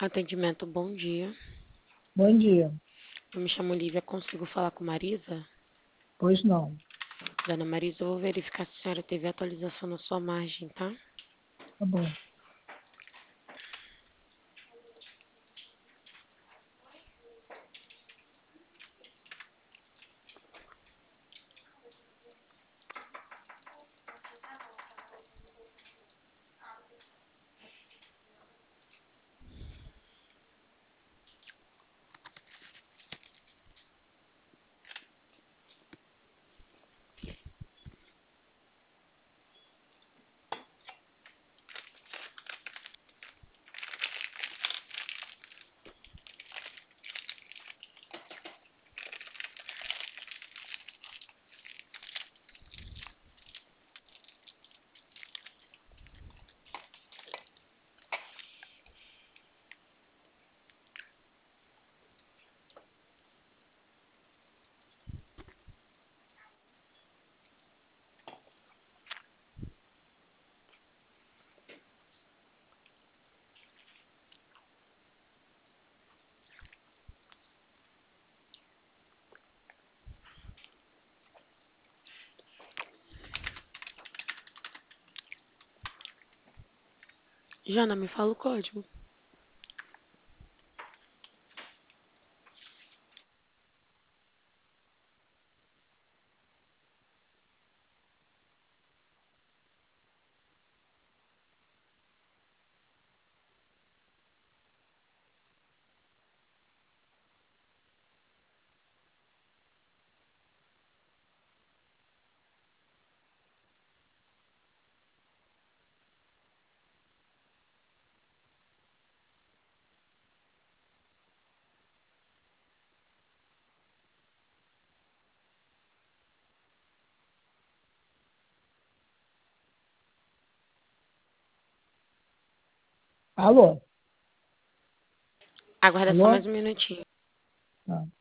Atendimento, bom dia. Bom dia. Eu me chamo Lívia, consigo falar com Marisa? Pois não. Dona Marisa, eu vou verificar se a senhora teve atualização na sua margem, tá? Tá bom. Jana, me fala o código. Alô? Aguarda só mais Alô? um minutinho. Tá.